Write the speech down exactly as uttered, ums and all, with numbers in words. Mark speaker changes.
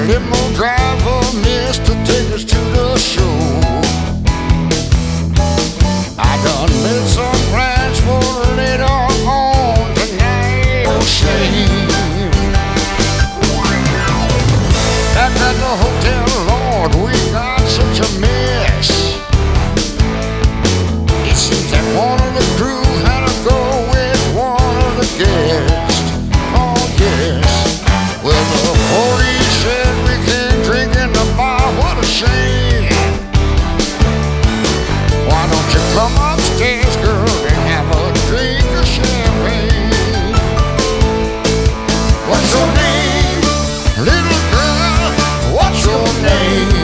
Speaker 1: limo driver missed to take us to the show. I done made some plans for later on tonight. Oh, shame. Back at the hotel, Lord, we got such a mess. It seems that one of the crew had to go with one of the guests. Oh, yes. Well, the police said we can't drink in the bar. What a shame. Why don't you come upstairs, girl, and have a drink of champagne? What's your name, little girl? What's your name?